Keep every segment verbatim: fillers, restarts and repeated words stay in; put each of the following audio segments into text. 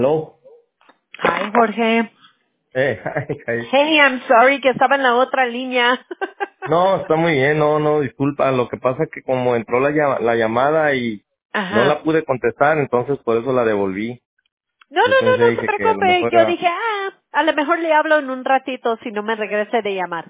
Aló. Hi, Jorge. Eh, ay, ay. Hey, I'm sorry que estaba en la otra línea. No, está muy bien, no, no, disculpa. Lo que pasa es que como entró la, lla- la llamada y no Ajá. la pude contestar, entonces por eso la devolví. No, Yo no, pensé, no, no se dije que a lo preocupe. mejor Yo era... dije, ah, a lo mejor le hablo en un ratito si no me regrese de llamar.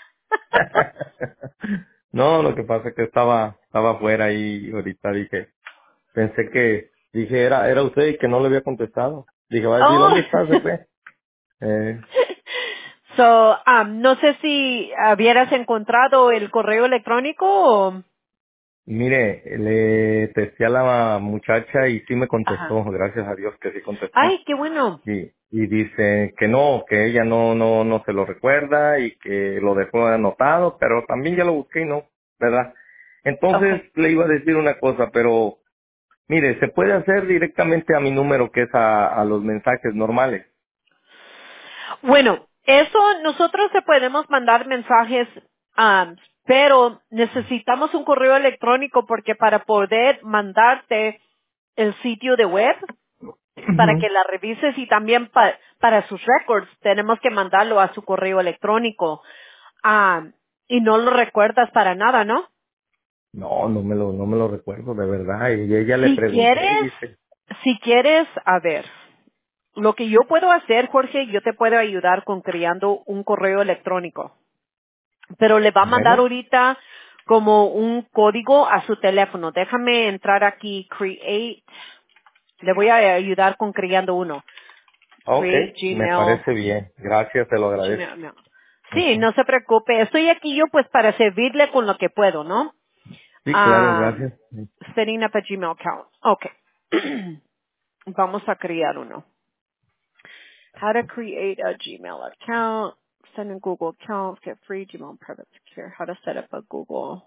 No, lo que pasa es que estaba estaba afuera y ahorita dije, pensé que, dije, era era usted y que no le había contestado. Dije, va a decir, Oh. ¿dónde está? Se fue. Eh, So, um, no sé si hubieras encontrado el correo electrónico o... mire, le testé a la muchacha y sí me Ajá. contestó, gracias a Dios que sí contestó. Ay, qué bueno. y, y dice que no, que ella no, no, no se lo recuerda y que lo dejó anotado, pero también ya lo busqué y no, ¿verdad? Entonces Okay. le iba a decir una cosa, pero mire, se puede hacer directamente a mi número que es a, a los mensajes normales. Bueno, eso nosotros te podemos mandar mensajes, am, pero necesitamos un correo electrónico porque para poder mandarte el sitio de web, para Ujú. que la revises y también pa- para sus records, tenemos que mandarlo a su correo electrónico. Am, y no lo recuerdas para nada, ¿no? No, no me lo, no me lo recuerdo de verdad. Y ella le Si pregunté y quieres, dice, si quieres, a ver, lo que yo puedo hacer, Jorge, yo te puedo ayudar con creando un correo electrónico. Pero le va a mandar bueno, ahorita como un código a su teléfono. Déjame entrar aquí, create. Le voy a ayudar con creando uno. ok, Create me Gmail. parece bien, gracias, te lo agradezco. Gmail, no. Sí, Ujú. no se preocupe. Estoy aquí yo pues para servirle con lo que puedo, ¿no? Sí, claro, Um, gracias. setting up a Gmail account. Okay. Vamos a crear uno. How to create a Gmail account. Send a Google account. Get free Gmail private secure. How to set up a Google.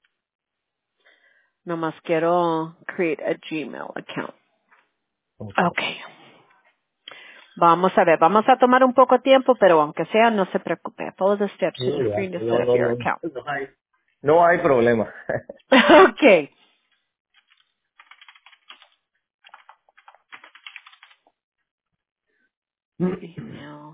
Nomás quiero create a Gmail account. Ok. Okay. Vamos a ver, vamos a tomar un poco tiempo, pero aunque sea, no se preocupe. Follow the steps to Sí, be free ya. to set No, up no, your no, account. no hay, no hay problema. Okay. Email.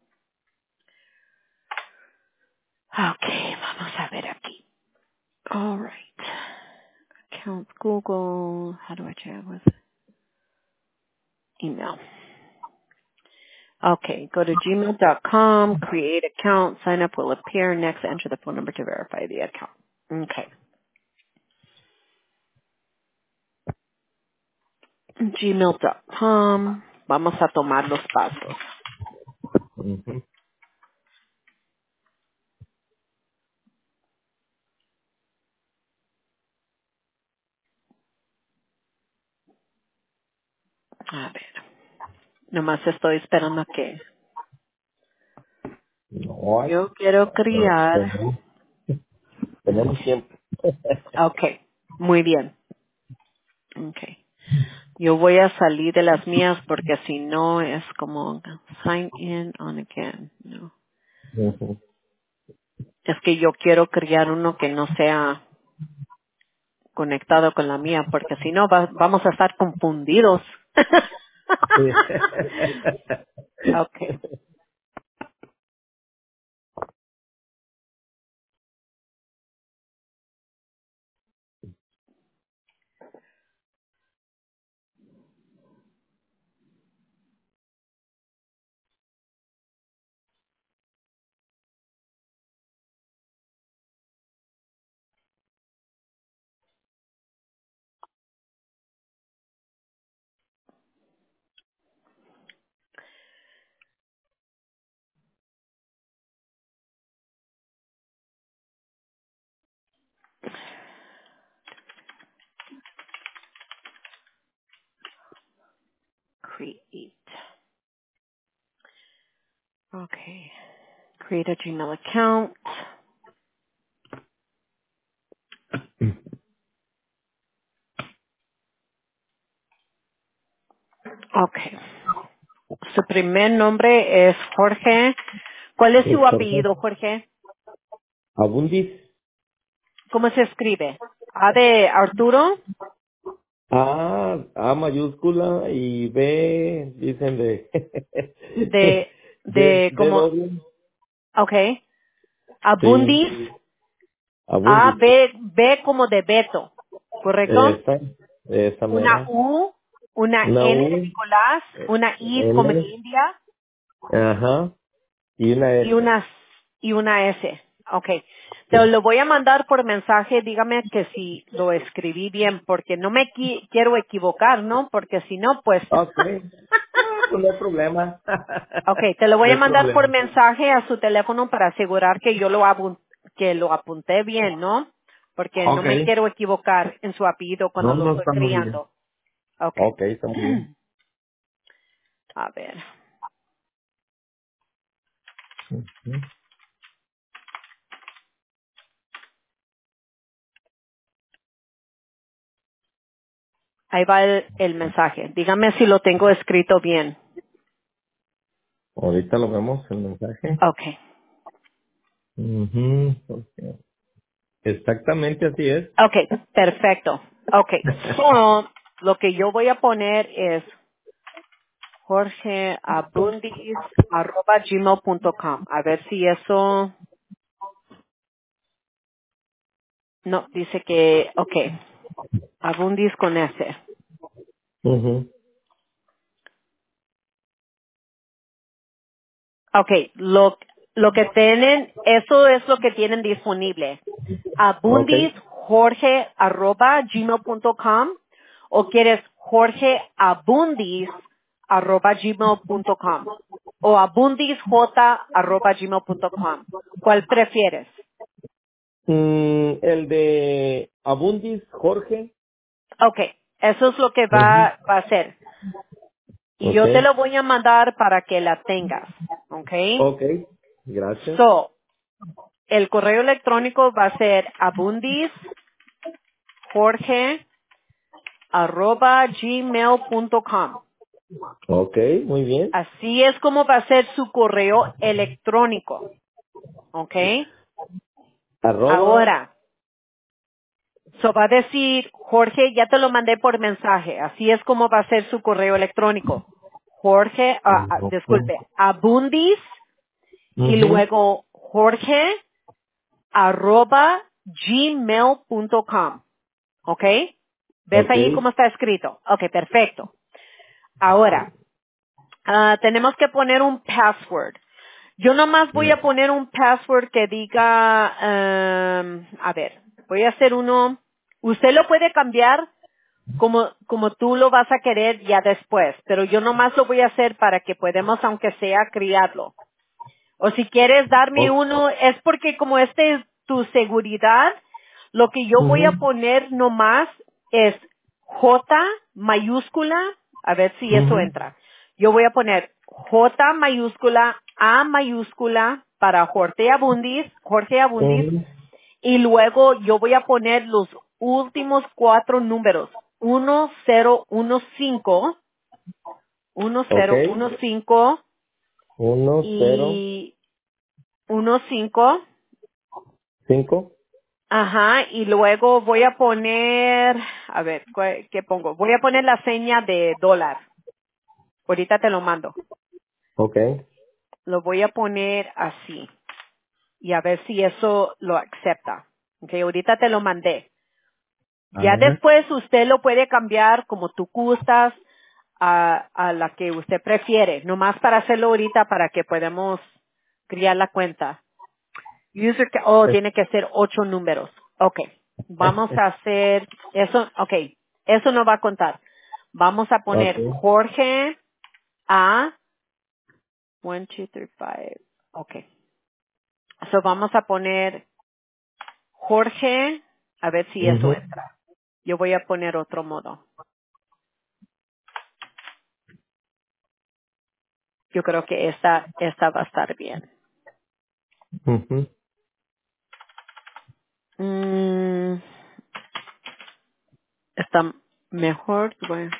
Okay, vamos a ver aquí. All right. Account Google. How do I chat with email? Okay, go to gmail dot com, create account, sign up will appear. Next, enter the phone number to verify the account. Okay. gmail dot com. Vamos a tomar los pasos. Ujú. A ver. Nomás estoy esperando a que No hay. yo quiero Eh, criar. tenemos, tenemos tiempo. Okay. Muy bien. Okay. Yo voy a salir de las mías porque si no es como sign in on again. No. Ujú. Es que yo quiero crear uno que no sea conectado con la mía porque si no va- vamos a estar confundidos. Sí. Okay. Create. Okay. Create a Gmail account. Okay. Su primer nombre es Jorge. ¿Cuál es Es su Jorge. apellido, Jorge? Abundis. ¿Cómo se escribe? ¿A de Arturo? A, A mayúscula y B, dicen de, De, de, de de como, doble. okay. Sí, Abundis, A, Abundis. B, B como de Beto, ¿correcto? Esa, esa Una mera. U, una Una N de U, Nicolás, una I como de N, India ajá, y una y S. una, y una S. Okay. Te lo voy a mandar por mensaje, dígame que si lo escribí bien, porque no me qui- quiero equivocar, ¿no? Porque si no, pues Ok. Ah, pues no hay problema. okay, te lo No voy a hay mandar por problema. mensaje a su teléfono para asegurar que yo lo abun- que lo apunté bien, ¿no? Porque no Ok. me quiero equivocar en su apellido cuando No, lo no estoy está muy bien. criando. Okay. Ok, está muy bien. A ver. Ahí va el, el mensaje. Dígame si lo tengo escrito bien. Ahorita lo vemos el mensaje. Okay. Ujú, ok. Exactamente así es. Okay, perfecto. Okay. So, lo que yo voy a poner es jorge abundis arroba gmail punto com. A ver si eso no dice que okay. Abundis con S. Ujú. Okay, lo, lo que tienen, eso es lo que tienen disponible. Ok. Abundis jorge arroba gmail punto com o quieres jorge abundis arroba gmail punto com o abundisj arroba gmail punto com. ¿Cuál prefieres? Mm, el de Abundis, Jorge. Okay, eso es lo que Ujú. va, va a hacer. Y Ok. yo te lo voy a mandar para que la tengas. Okay. Ok. Gracias. So, el correo electrónico va a ser abundis jorge arroba gmail punto com. Ok, muy bien. Así es como va a ser su correo electrónico. ¿Ok? Arroba. Ahora, so va a decir, Jorge, ya te lo mandé por mensaje. Así es como va a ser su correo electrónico. Jorge, ah, ah, Ujú. disculpe, abundis y Ujú. luego Jorge arroba gmail punto com. ¿Ok? ¿Ves Ok. ahí cómo está escrito? Ok, perfecto. Ahora, ah, tenemos que poner un password. Yo nomás voy a poner un password que diga, em, a ver, voy a hacer uno. Usted lo puede cambiar como, como tú lo vas a querer ya después, pero yo nomás lo voy a hacer para que podamos, aunque sea, criarlo. O si quieres darme O- uno, es porque como este es tu seguridad, lo que yo voy ujú. a poner nomás es J mayúscula, a ver si eso Ujú. entra. Yo voy a poner J mayúscula, A mayúscula para Jorge Abundis, Jorge Abundis, Ujú. y luego yo voy a poner los últimos cuatro números, uno cero uno cinco, uno Ok. cero uno cinco Uno, cero, y uno cinco. cinco. Ajá, y luego voy a poner, a ver, ¿cuál- ¿qué pongo? Voy a poner la seña de dólar. Ahorita te lo mando. Ok. Lo voy a poner así y a ver si eso lo acepta. Ok, ahorita te lo mandé. A Ya ver. después usted lo puede cambiar como tú gustas a, a la que usted prefiere. Nomás para hacerlo ahorita para que podamos crear la cuenta. User, ca- oh, tiene que ser ocho números. Ok. Vamos a hacer eso. Ok. Eso no va a contar. Vamos a Ok. poner Jorge a one, two, three, five. Ok. So vamos a poner Jorge. A ver si eso Ujú. entra. Yo voy a poner otro modo. Yo creo que esta, esta va a estar bien. Ujú. Mm, está mejor. Bueno,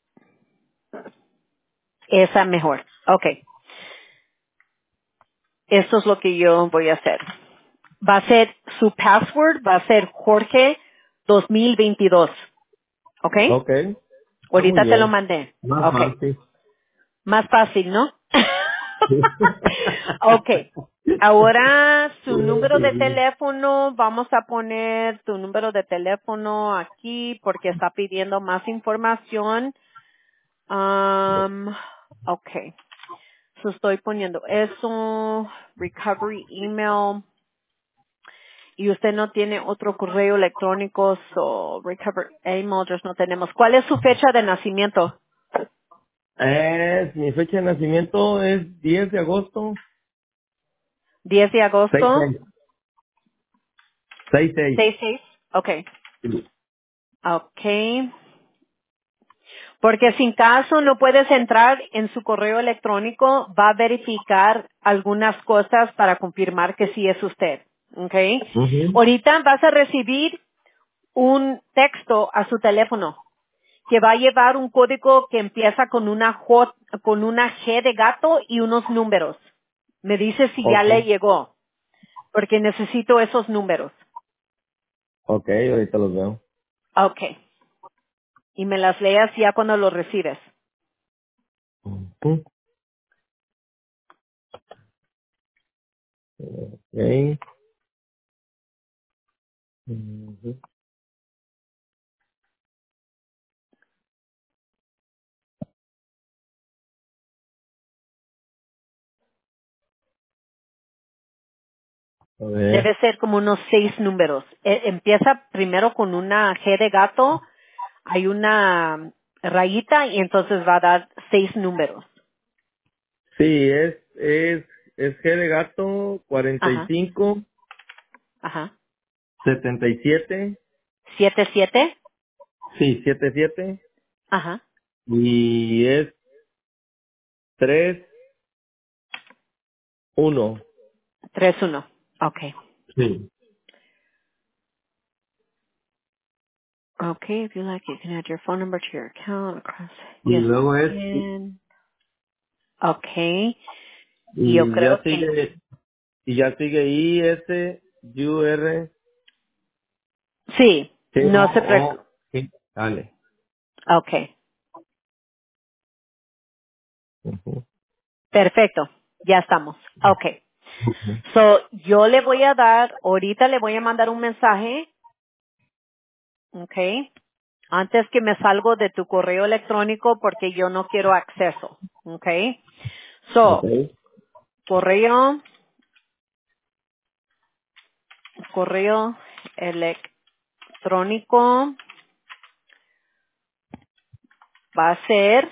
esa mejor. Ok. Eso es lo que yo voy a hacer. Va a ser, su password va a ser Jorge dos mil veintidós. ¿Ok? Ok. Está muy Ahorita te lo bien. mandé. Más Ok. fácil. Más fácil, ¿no? Sí. Ok. Ahora su número de teléfono, vamos a poner tu número de teléfono aquí porque está pidiendo más información. Um, ok. So estoy poniendo eso, recovery email, y usted no tiene otro correo electrónico, so recovery email address no tenemos. ¿Cuál es su fecha de nacimiento? Es, mi fecha de nacimiento es diez de agosto. diez de seis agosto, seis. seis seis. seis seis. Okay. Okay. Porque sin caso no puedes entrar en su correo electrónico, va a verificar algunas cosas para confirmar que sí es usted. Okay. Ujú. Ahorita vas a recibir un texto a su teléfono que va a llevar un código que empieza con una J, con una G de gato y unos números. Me dice si ya Ok. le llegó, porque necesito esos números. Ok, ahorita los veo. Okay. Y me las leas ya cuando los recibes. Ujú. Ok. Ujú. A ver. Debe ser como unos seis números. E- empieza primero con una G de gato, hay una rayita y entonces va a dar seis números. Sí, es, es, es G de gato cuarenta y Ajá, cinco ajá. setenta y siete. Siete, siete. Sí, setenta y siete. Ajá. Y es tres uno. Tres, uno. Okay. Sí. Okay, if you like, you can add your phone number to your account. Across. Y Yes, luego I es, can. Okay. Yo y ya creo que sigue, y ya sigue I S U R sí. G No se O preocupe. O G. Dale. Okay. Ujú. Perfecto. Ya estamos. Okay. Ujú. So, yo le voy a dar, ahorita le voy a mandar un mensaje, okay, antes que me salgo de tu correo electrónico porque yo no quiero acceso, okay. Ok. So, correo, correo electrónico va a ser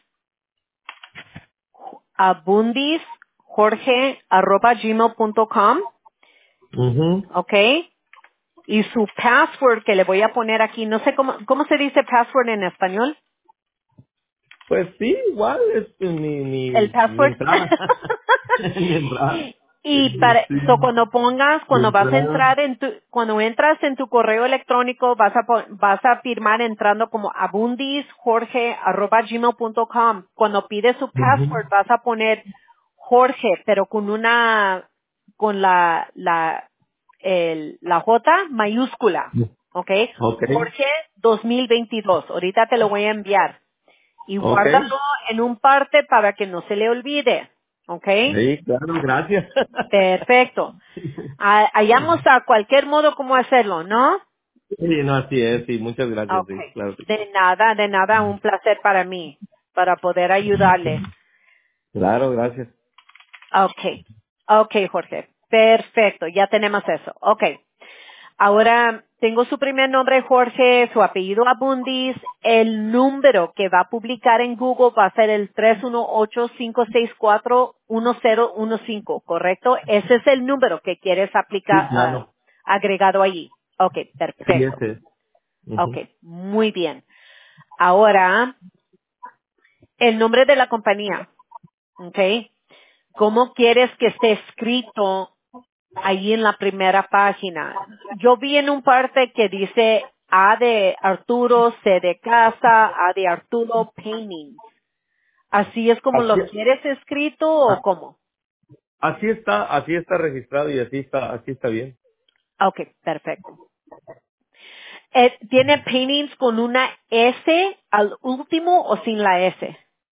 abundis jorge arroba gmail punto com, Ujú. okay. Y su password que le voy a poner aquí, no sé cómo, ¿cómo se dice password en español? Pues sí, igual es mi, El mi, mi password. entrada. Mi entrada. Y para, Sí, so cuando pongas, mi cuando vas a entrada. entrar en tu, cuando entras en tu correo electrónico, vas a, pon- vas a firmar entrando como abundisjorge arroba gmail punto com. Cuando pides su Ujú. password, vas a poner Jorge, pero con una, con la, la, el, la J mayúscula. ¿Ok? Ok. Jorge dos mil veintidós. Ahorita te lo voy a enviar. Y Ok. guárdalo en un parte para que no se le olvide. ¿Ok? Sí, claro, gracias. Perfecto. Ha- Hallamos a cualquier modo cómo hacerlo, ¿no? Sí, no, así es, sí, muchas gracias, sí, Okay. claro. Que sí. De nada, de nada, un placer para mí, para poder ayudarle. Claro, gracias. Okay. Okay, Jorge. Perfecto, ya tenemos eso. Okay. Ahora tengo su primer nombre Jorge, su apellido Abundis, el número que va a publicar en Google va a ser el tres uno ocho, cinco seis cuatro, uno cero uno cinco, ¿correcto? Ese es el número que quieres aplicar, Sí, ah, claro. agregado allí. Ok, Sí, perfecto. ese es. Ok, Ujú. muy bien. Ahora, el nombre de la compañía, ok. ¿Cómo quieres que esté escrito ahí en la primera página? Yo vi en un parte que dice A de Arturo, C de casa, A de Arturo, painting. ¿Así es como Así, lo quieres escrito o a- cómo? Así está, así está registrado y así está, así está bien. Ok, perfecto. Eh, ¿Tiene paintings con una S al último o sin la S?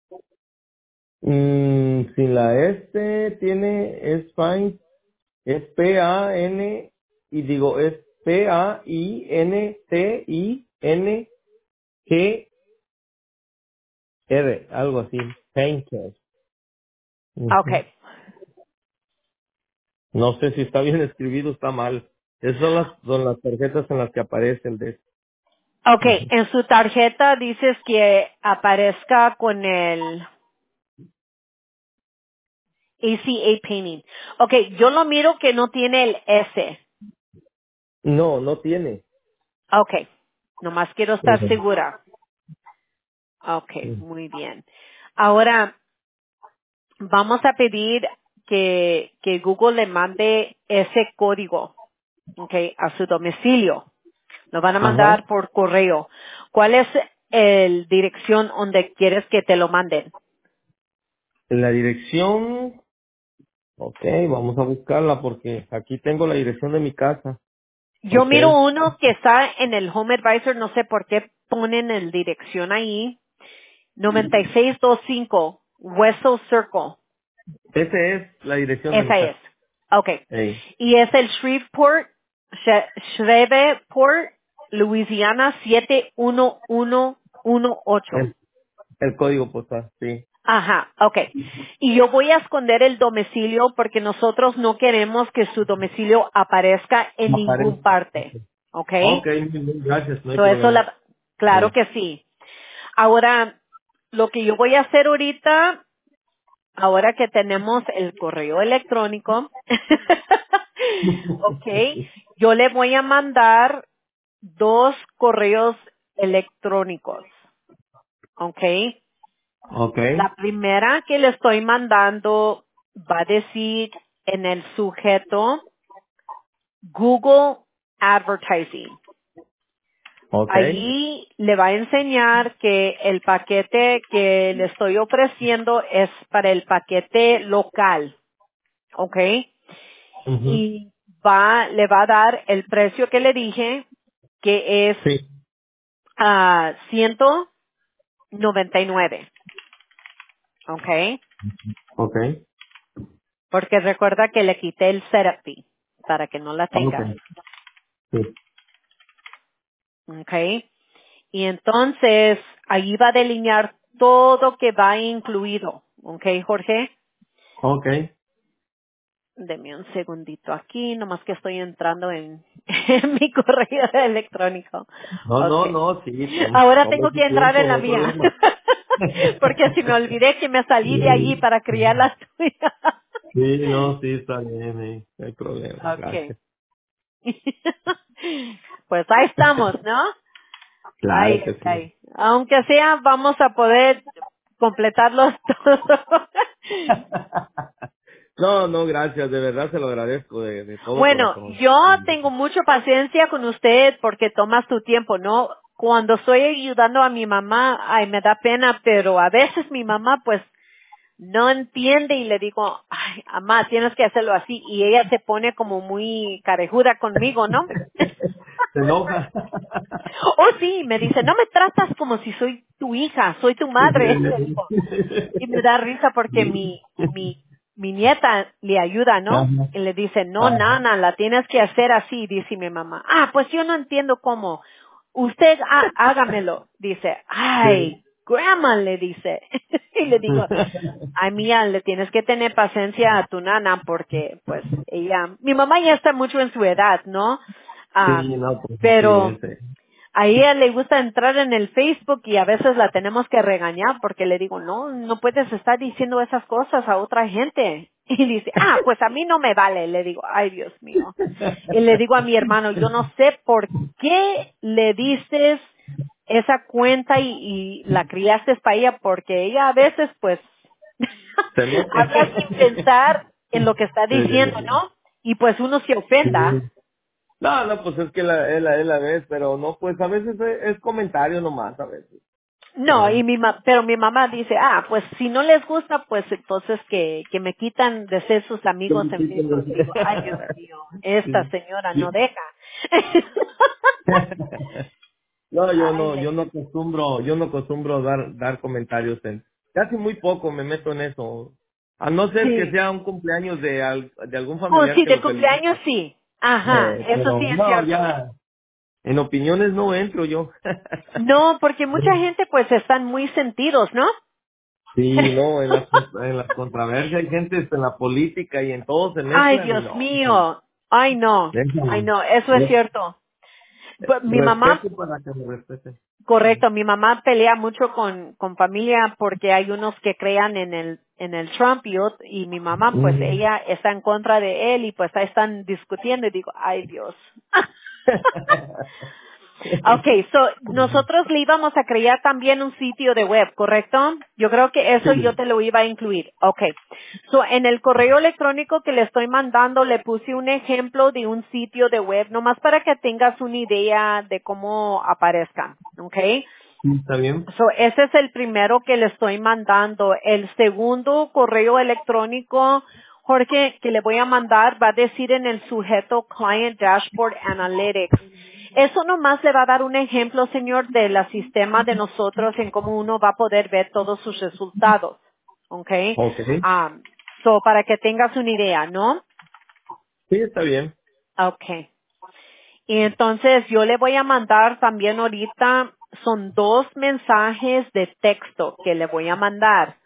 Mm, sin la S tiene, es fine, es P A N, y digo, es P A I N T I N G R, algo así, Painter. Ok. Ujú. No sé si está bien escribido o está mal. Esas son las, son las tarjetas en las que aparece el de. Ok, Ujú. en su tarjeta dices que aparezca con el A C A painting. Ok, yo lo miro que no tiene el S. No, no tiene. Ok, nomás quiero estar Ujú. segura. Ok, muy bien. Ahora, vamos a pedir que, que Google le mande ese código, ok, a su domicilio. Lo van a Ajá. mandar por correo. ¿Cuál es el dirección donde quieres que te lo manden? La dirección, ok, vamos a buscarla porque aquí tengo la dirección de mi casa. Yo Ok. miro uno que está en el Home Advisor, no sé por qué ponen el dirección ahí. noventa y seis veinticinco Wessel Circle. Esa es la dirección de mi Esa es. casa. Okay. Ey. Y es el Shreveport, Shre- Shreveport, Louisiana siete uno uno uno ocho. El, el código postal, sí. Ajá, okay. Y yo voy a esconder el domicilio porque nosotros no queremos que su domicilio aparezca en ningún Aparece. parte. Okay. Ok, muy bien, gracias, no hay So eso problema. la, claro Sí. que sí. Ahora, lo que yo voy a hacer ahorita, ahora que tenemos el correo electrónico, okay, yo le voy a mandar dos correos electrónicos. Okay. Ok, La primera que le estoy mandando va a decir en el sujeto Google Advertising. ok, Allí le va a enseñar que el paquete que le estoy ofreciendo es para el paquete local, ¿ok? ujú, Y va, le va a dar el precio que le dije, que es sí, a ciento noventa y nueve, ¿ok? ok, Porque recuerda que le quité el setup fee para que no la ok, tengas, sí, ¿ok? Y entonces ahí va a delinear todo que va incluido, ¿ok, Jorge? ok. Deme un segundito aquí, nomás que estoy entrando en, en mi correo electrónico. No, no, Okay. no, sí, toma, Ahora toma tengo su que entrar tiempo, en no la hay mía. problema. Porque si me olvidé que me salí de allí para criar la tuya. Sí, no, sí, está bien, eh, no hay problema, Okay. gracias. Pues ahí estamos, ¿no? Claro Ay, que sí. ay. Aunque sea, vamos a poder completarlos todos. No, no, gracias, de verdad se lo agradezco de, de todo Bueno, corazón. yo tengo mucha paciencia con usted porque tomas tu tiempo, ¿no? Cuando estoy ayudando a mi mamá, ay, me da pena, pero a veces mi mamá pues no entiende y le digo, ay, mamá, tienes que hacerlo así y ella se pone como muy carejuda conmigo, ¿no? ¿Se enoja? Oh, sí, me dice, no me tratas como si soy tu hija, soy tu madre, le digo. Y me da risa porque mi, mi, mi nieta le ayuda, ¿no? Ajá, Y le dice, no, ajá, nana, la tienes que hacer así, dice mi mamá. Ah, pues yo no entiendo cómo. Usted há- hágamelo. Dice, sí. ay, grandma, le dice. Y le digo, ay, mía, le tienes que tener paciencia a tu nana porque, pues, ella, mi mamá ya está mucho en su edad, ¿no? Ah, Sí, no, pues así pero es. eh. a ella le gusta entrar en el Facebook y a veces la tenemos que regañar porque le digo, no, no puedes estar diciendo esas cosas a otra gente. Y dice, ah, pues a mí no me vale. Le digo, ay, Dios mío. Y le digo a mi hermano, yo no sé por qué le dices esa cuenta y, y la criaste para ella porque ella a veces pues Se enoja. habla sin pensar en lo que está diciendo, Sí. ¿no? Y pues uno se ofenda. Sí. No, no, pues es que la, es la, es la vez, pero no, pues a veces es, es comentario nomás, a veces. No, y mi ma pero mi mamá dice, ah, pues si no les gusta, pues entonces que, que me quitan de ser sus amigos en Facebook. Digo, ay, Dios mío, esta Sí. señora no deja. No, yo Ay, no, yo le- no acostumbro, yo no acostumbro dar, dar comentarios en, casi muy poco me meto en eso. A no ser que sí. sea un cumpleaños de, al- de algún Oh, familiar sí, que de lo cumpleaños felicite. sí. Ajá, Eh, eso pero sí es no, cierto. ya, en opiniones no entro yo. No, porque mucha gente pues están muy sentidos, ¿no? Sí, no, en las, en las controversias hay gente en la política y en todo se Ay, mezclan y Dios no, déjalo, mío. Ay, no. Ay, déjalo. no, eso es Re- cierto. Pues, mi mamá Respeto para que me respeten. correcto, mi mamá pelea mucho con, con familia porque hay unos que crean en el, en el Trump y, ot- y mi mamá, pues Mm. ella está en contra de él y pues ahí están discutiendo y digo, ay Dios. Okay, so nosotros le íbamos a crear también un sitio de web, ¿correcto? Yo creo que eso yo Sí, te lo iba a incluir. Okay. So en el correo electrónico que le estoy mandando le puse un ejemplo de un sitio de web, nomás para que tengas una idea de cómo aparezcan, ¿okay? sí, está bien. So, ese es el primero que le estoy mandando. El segundo correo electrónico, Jorge, que le voy a mandar, va a decir en el sujeto Client Dashboard Analytics. Eso nomás le va a dar un ejemplo, señor, de la sistema de nosotros en cómo uno va a poder ver todos sus resultados. ¿Ok? Ok. Um, so, para que tengas una idea, ¿no? Sí, está bien. Okay. Y entonces yo le voy a mandar también ahorita, son dos mensajes de texto que le voy a mandar.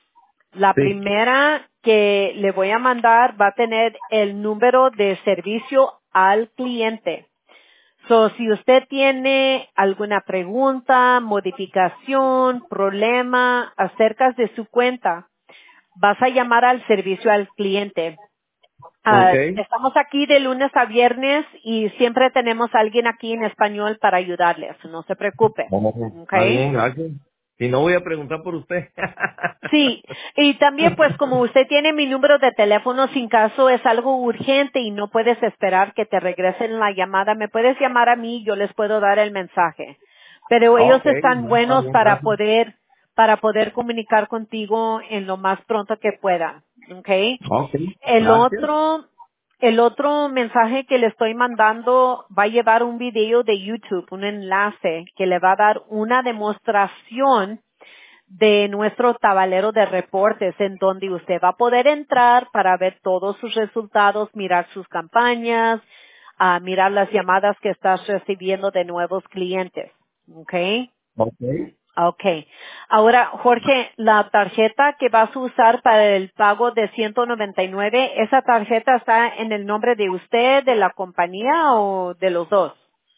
La Sí. primera que le voy a mandar va a tener el número de servicio al cliente. So, si usted tiene alguna pregunta, modificación, problema acerca de su cuenta, vas a llamar al servicio al cliente. Ok. Ah, estamos aquí de lunes a viernes y siempre tenemos a alguien aquí en español para ayudarles, no se preocupe. Vamos. ¿Ok? Está bien, gracias. Si no, voy a preguntar por usted. Sí, y también pues como usted tiene mi número de teléfono, sin caso es algo urgente y no puedes esperar que te regresen la llamada, me puedes llamar a mí y yo les puedo dar el mensaje. Pero ellos Ok, están está buenos bien, para gracias. poder, para poder comunicar contigo en lo más pronto que puedan. ¿Ok? Ok, El gracias. otro, el otro mensaje que le estoy mandando va a llevar un video de YouTube, un enlace que le va a dar una demostración de nuestro tablero de reportes en donde usted va a poder entrar para ver todos sus resultados, mirar sus campañas, ah, mirar las llamadas que estás recibiendo de nuevos clientes. ¿Ok? Ok. Okay. Ahora, Jorge, la tarjeta que vas a usar para el pago de ciento noventa y nueve, ¿esa tarjeta está en el nombre de usted, de la compañía o de los dos?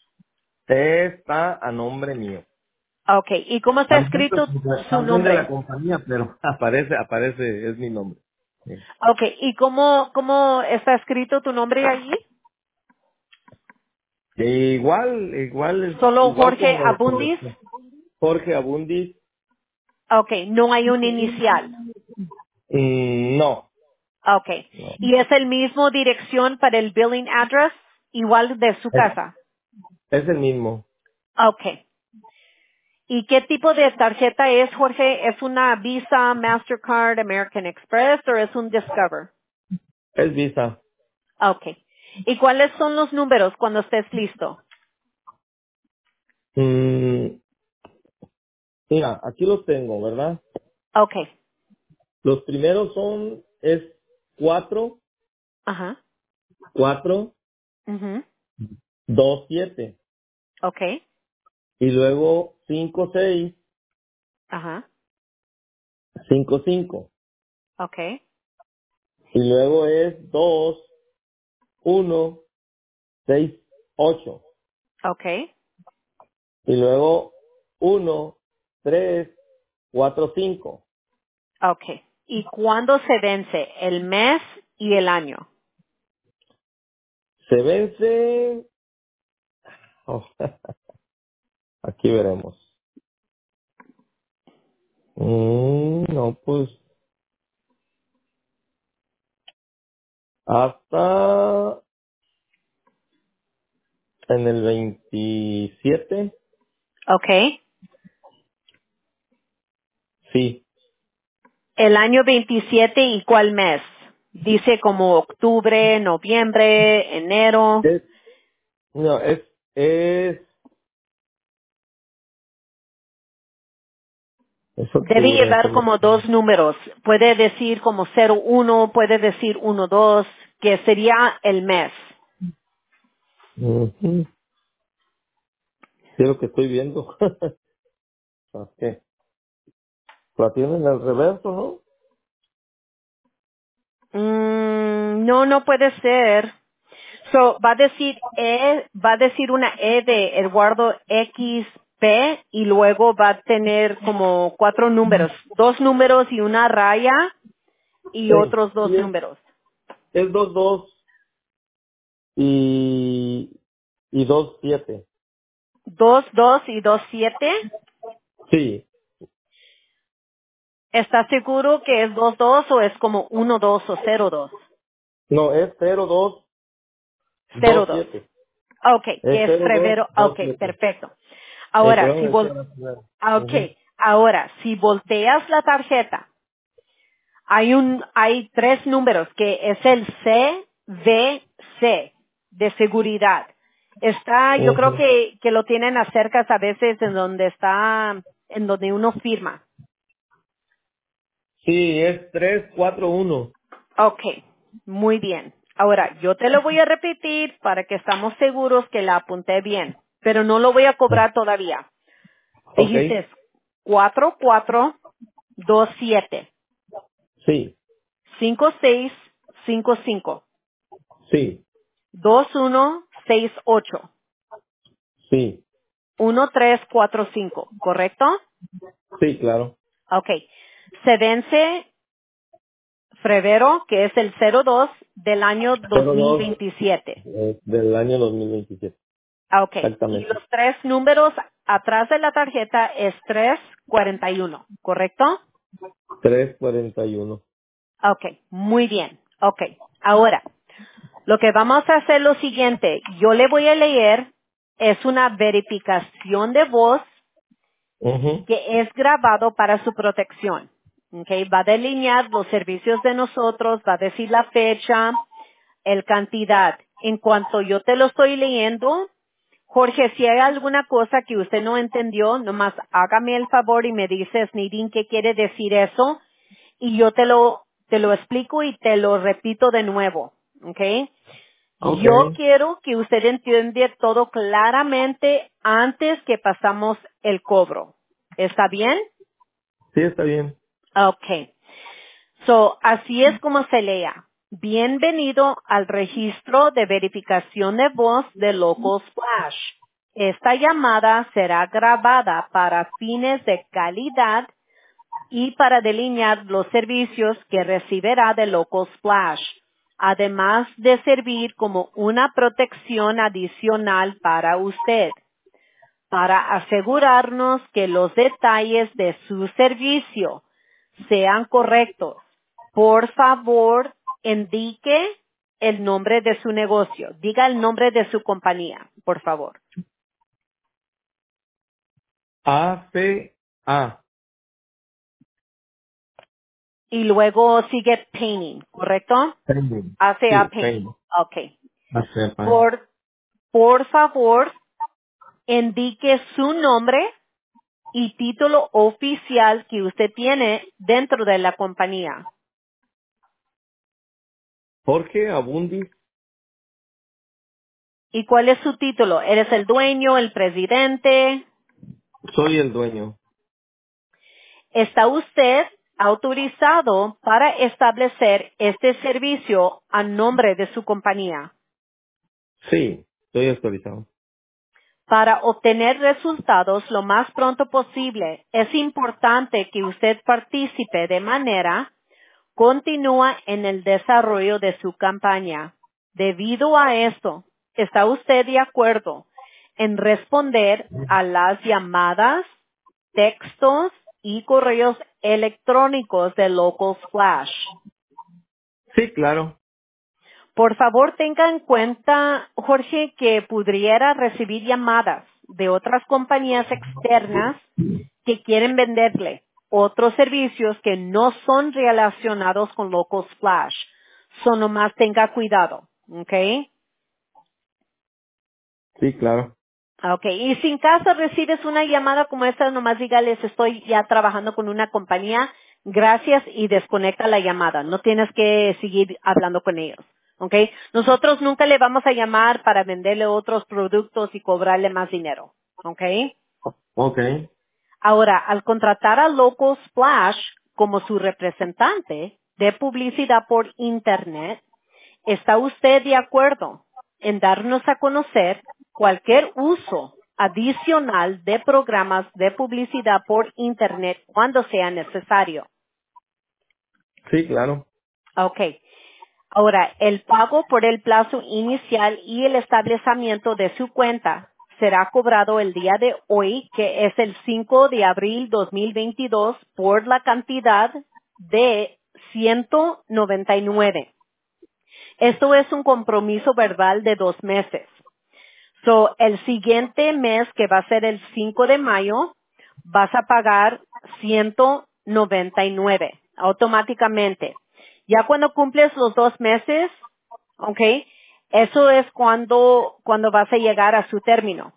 Está a nombre mío. Okay. ¿Y cómo está También, pues, escrito su también de la nombre? compañía, pero aparece, aparece, es mi nombre. Sí. Okay. ¿Y cómo, cómo está escrito tu nombre allí? E igual, igual, es- Solo igual Jorge como, como Abundis. Jorge Abundis. Okay. No hay un inicial. Mm, no, Okay. no. ¿Y es el mismo dirección para el billing address? Igual de su Es, casa. es el mismo. Okay. ¿Y qué tipo de tarjeta es, Jorge? ¿Es una Visa, Mastercard, American Express o es un Discover? Es Visa. Okay. ¿Y cuáles son los números cuando estés listo? Mm, mira, aquí los tengo, ¿verdad? Okay. Los primeros son, es cuatro, Ajá. cuatro, Mhm. dos, siete. Okay. Y luego cinco, seis, Ajá. cinco, cinco. Okay. Y luego es dos, uno, seis, ocho. Okay. Y luego uno, tres, cuatro, cinco. Okay. ¿Y cuándo se vence? El mes y el año. Se vence. Oh, aquí veremos. Mm, no, pues hasta en el veintisiete. Okay. Sí. El año veintisiete y cuál mes. Dice como octubre, noviembre, enero. Es, no, es, es, es Debe octubre. llevar como- como dos números. Puede decir como cero uno, puede decir uno dos, que sería el mes. Ujú. Sí, lo que estoy viendo. Ok. La tienen al reverso, ¿no? Mm, no, no puede ser. So, va a decir E, va a decir una E de Eduardo X P y luego va a tener como cuatro números. Dos números y una raya y Sí. otros dos Sí, es, números. es dos dos y, y dos siete. Dos, dos y dos, siete. Sí. ¿Está seguro que es dos, dos o es como uno, dos o cero, dos? No, es cero dos Cero, dos dos. siete. Okay, Es que es cero dos febrero. dos Okay, siete. perfecto. Eh, Ahora, si perdón, es vol cero nueve. Ujú. okay, ahora, si volteas la tarjeta, hay un, hay tres números que es el C V C de seguridad. Está, yo creo Ujú. que, que lo tienen acerca a veces en donde está, en donde uno firma. Sí, es tres cuatro uno. Okay, muy bien. Ahora, yo te lo voy a repetir para que estamos seguros que la apunté bien, pero no lo voy a cobrar todavía. Ok. Dijiste cuatro cuatro dos siete Sí, cinco seis cinco cinco sí, dos uno seis ocho sí, uno tres cuatro cinco, ¿correcto? sí, claro. Okay. Se vence febrero, que es el cero dos del año dos cero mil dos veintisiete. eh, del año dos mil veintisiete. Ah, ok. Y Exactamente. los tres números atrás de la tarjeta es tres cuarenta y uno, ¿correcto? tres cuarenta y uno. Ok, muy bien. Ok. Ahora, lo que vamos a hacer es lo siguiente. Yo le voy a leer, es una verificación de voz Ujú. que es grabado para su protección. Ok, va a delinear los servicios de nosotros, va a decir la fecha, el cantidad. En cuanto yo te lo estoy leyendo, Jorge, si hay alguna cosa que usted no entendió, nomás hágame el favor y me dices, Nidin, ¿qué quiere decir eso? Y yo te lo, te lo explico y te lo repito de nuevo. ¿Ok? Ok. Yo quiero que usted entienda todo claramente antes que pasamos el cobro. ¿Está bien? Sí, está bien. Ok. So, así es como se lea. Bienvenido al registro de verificación de voz de Local Splash. Esta llamada será grabada para fines de calidad y para delinear los servicios que recibirá de Local Splash, además de servir como una protección adicional para usted, para asegurarnos que los detalles de su servicio sean correctos. Por favor, indique el nombre de su negocio. Diga el nombre de su compañía, por favor. A C A. Y luego sigue painting, ¿correcto? Pending. A C A Sí, Painting. pending. Ok. A C A pending. Por, por favor, indique su nombre y título oficial que usted tiene dentro de la compañía. Jorge Abundis. ¿Y cuál es su título? ¿Eres el dueño, el presidente? Soy el dueño. ¿Está usted autorizado para establecer este servicio a nombre de su compañía? Sí, estoy autorizado. Para obtener resultados lo más pronto posible, es importante que usted participe de manera continua en el desarrollo de su campaña. Debido a esto, ¿está usted de acuerdo en responder a las llamadas, textos y correos electrónicos de Local Splash? Sí, claro. Por favor, tenga en cuenta, Jorge, que pudiera recibir llamadas de otras compañías externas que quieren venderle. otros servicios que no son relacionados con Local Splash. So nomás tenga cuidado, ¿ok? Sí, claro. Ok, y si en caso recibes una llamada como esta, nomás dígales, estoy ya trabajando con una compañía, gracias, y desconecta la llamada. No tienes que seguir hablando con ellos. Ok, nosotros nunca le vamos a llamar para venderle otros productos y cobrarle más dinero. Ok, Ok. ahora, al contratar a Local Splash como su representante de publicidad por Internet, ¿está usted de acuerdo en darnos a conocer cualquier uso adicional de programas de publicidad por Internet cuando sea necesario? Sí, claro. Ok. Ahora, el pago por el plazo inicial y el establecimiento de su cuenta será cobrado el día de hoy, que es el cinco de abril dos mil veintidós, por la cantidad de ciento noventa y nueve. Esto es un compromiso verbal de dos meses. So, el siguiente mes, que va a ser el cinco de mayo, vas a pagar ciento noventa y nueve automáticamente. Ya cuando cumples los dos meses, ¿ok? Eso es cuando, cuando vas a llegar a su término.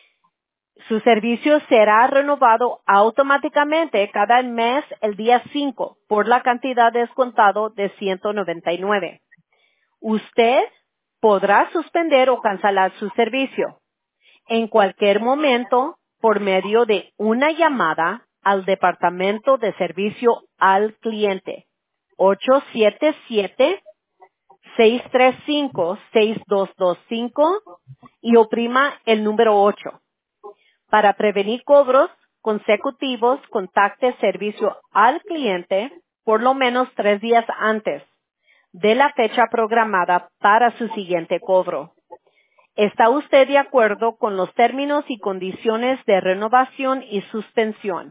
Su servicio será renovado automáticamente cada mes el día cinco por la cantidad descontado de ciento noventa y nueve. Usted podrá suspender o cancelar su servicio en cualquier momento por medio de una llamada al Departamento de Servicio al Cliente ocho siete siete, seis tres cinco, seis dos dos cinco y oprima el número ocho. Para prevenir cobros consecutivos, contacte Servicio al Cliente por lo menos tres días antes de la fecha programada para su siguiente cobro. ¿Está usted de acuerdo con los términos y condiciones de renovación y suspensión?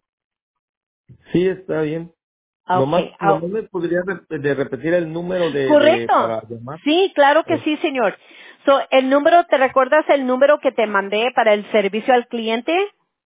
Sí, está bien. Ok. Nomás, ah, nomás me podría rep- de repetir el número de, de Correcto. para llamar. Sí, claro que Eh, sí, señor. So, el número, ¿te recuerdas el número que te mandé para el servicio al cliente?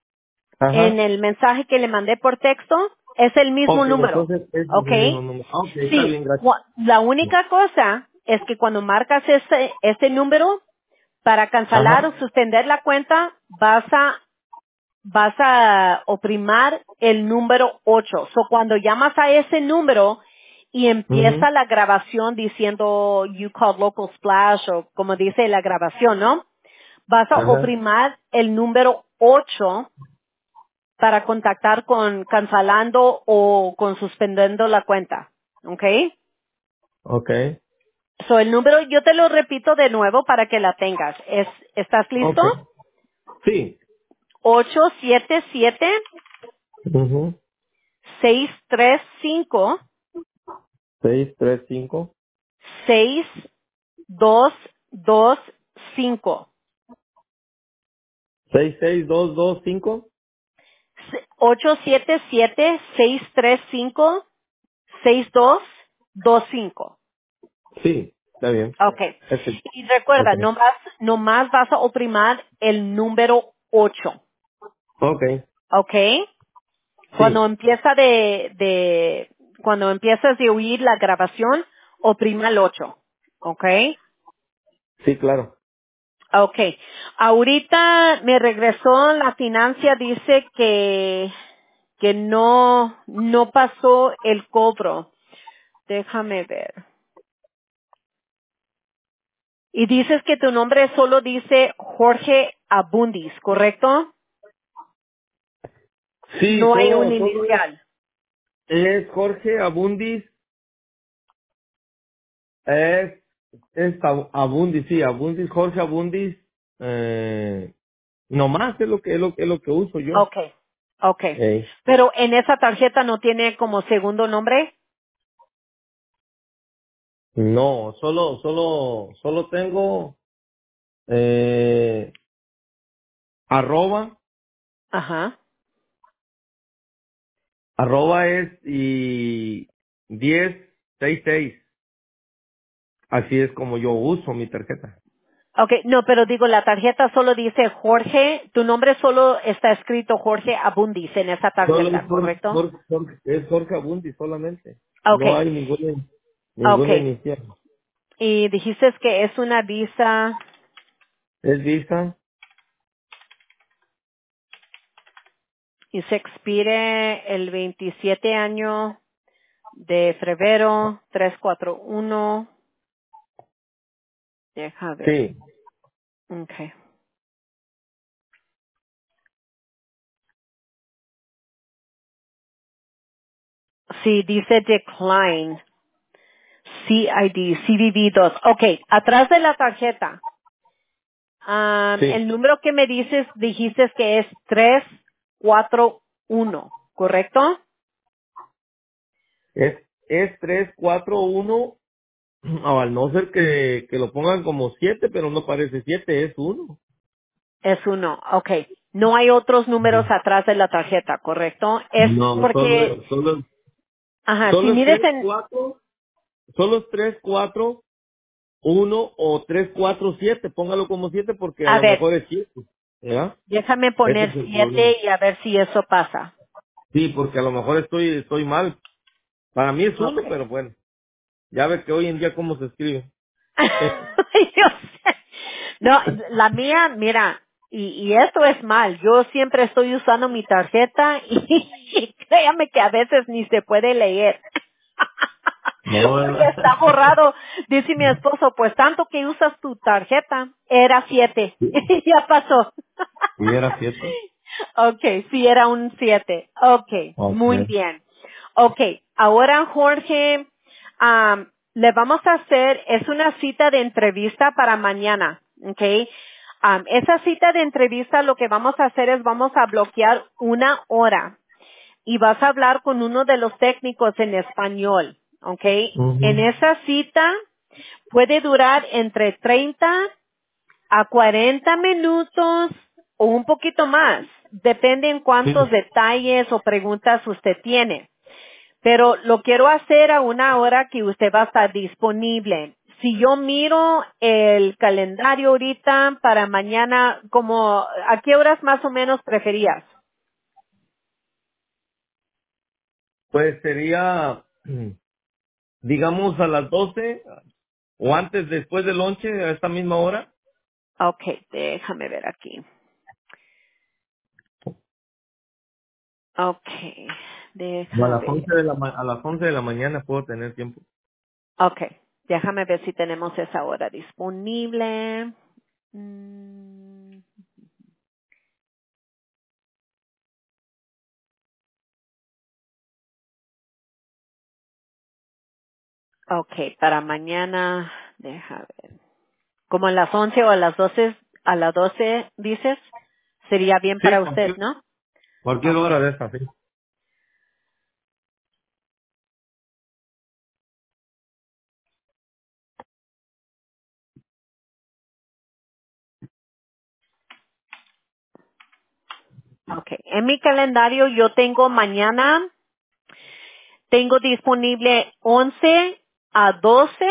En Ajá. el mensaje que le mandé por texto, es el mismo Ok, número. entonces ese es ¿Ok? el mismo número. Ah, ok, está Sí. bien, gracias. Gua- La única cosa es que cuando marcas ese, ese número, para cancelar o Ajá. suspender la cuenta, vas a, vas a oprimar el número ocho. So, cuando llamas a ese número y Mhm. empieza la grabación diciendo you called local splash o como dice la grabación, ¿no? Vas a Ajá. oprimar el número ocho para contactar con cancelando o con suspendiendo la cuenta. ¿Ok? Ok. So, el número, yo te lo repito de nuevo para que la tengas. Es, ¿estás listo? Ok. Sí. ocho siete siete, Mhm. seis tres cinco, Seis, tres, cinco. seis dos dos cinco. Seis, seis, dos, dos, cinco. ocho siete siete, seis tres cinco, seis dos dos cinco. Sí, está bien. Okay. Ese. Y recuerda, Okay. nomás, nomás vas a oprimir el número ocho. Okay. Okay. Cuando Sí. empieza de, de, cuando empiezas de oír la grabación, oprima el ocho. Okay. Sí, claro. Okay. Ahorita me regresó la financia, dice que, que no, no pasó el cobro. Déjame ver. Y dices que tu nombre solo dice Jorge Abundis, ¿correcto? Sí, No hay un solo, solo es, inicial. es Jorge Abundis. Es, es Ab- Abundis, sí, Abundis, Jorge Abundis. Eh, nomás es lo que es lo, es lo que uso yo. Okay. Okay. Ey. Pero en esa tarjeta no tiene como segundo nombre. No, solo, solo, solo tengo eh, arroba, Ajá. arroba es y diez, seis, seis. Así es como yo uso mi tarjeta. Okay, no, pero digo, la tarjeta solo dice Jorge, tu nombre solo está escrito Jorge Abundis en esa Solo es tarjeta, Jorge, ¿correcto? Jorge- Jorge- es Jorge Abundi solamente. No Okay, hay ninguna, ninguna okay. inicial. Y dijiste que es una visa Es Visa. y se expire el veintisiete año de febrero tres cuatro uno. Deja ver. Sí. Okay. Sí, dice decline. C I D, C V V dos. Okay, atrás de la tarjeta. Um, Sí. el número que me dices, dijiste que es tres cuatro uno, ¿correcto? Es, es tres cuatro uno. O al no ser que, que lo pongan como siete, pero no parece siete, es uno. Es uno, okay. No hay otros números atrás de la tarjeta, ¿correcto? Es No, porque, solo, solo, ajá, si solo es mides tres en, cuatro, solo es tres cuatro uno o tres cuatro siete, póngalo como siete porque a a lo ver, mejor es siete. ¿Ya? déjame Ese poner es el problema. siete y a ver si eso pasa. Sí, porque a lo mejor estoy, estoy mal. Para mí es uno, Okay. pero bueno. Ya ves que hoy en día cómo se escribe. Yo sé. No, la mía, mira, y, y esto es mal. Yo siempre estoy usando mi tarjeta y, y créame que a veces ni se puede leer. No, Porque ¿verdad? está borrado. Dice mi esposo, pues tanto que usas tu tarjeta, era siete. Y ya pasó. ¿Y era siete? Okay, sí era un siete. Okay, Ok. muy bien. Okay, ahora Jorge, am, le vamos a hacer, es una cita de entrevista para mañana, okay. Am, esa cita de entrevista lo que vamos a hacer es vamos a bloquear una hora y vas a hablar con uno de los técnicos en español, okay. En Ujú. esa cita puede durar entre treinta a cuarenta minutos o un poquito más. Depende en Sí. cuántos detalles o preguntas usted tiene. Pero lo quiero hacer a una hora que usted va a estar disponible. Si yo miro el calendario ahorita para mañana, como, ¿a qué horas más o menos preferías? Pues sería, digamos, a las doce o antes, después del lonche, a esta misma hora. Okay, déjame ver aquí. Okay, O a deja las ver. once de la, ma- a las once de la mañana puedo tener tiempo. Okay, déjame ver si tenemos esa hora disponible. Mm, okay, para mañana, deja ver. Como a las once o a las doce, a las doce dices, sería bien Sí, para usted, cualquier, ¿no? cualquier hora Okay. de esta, sí. Okay. En mi calendario yo tengo mañana, tengo disponible once a doce,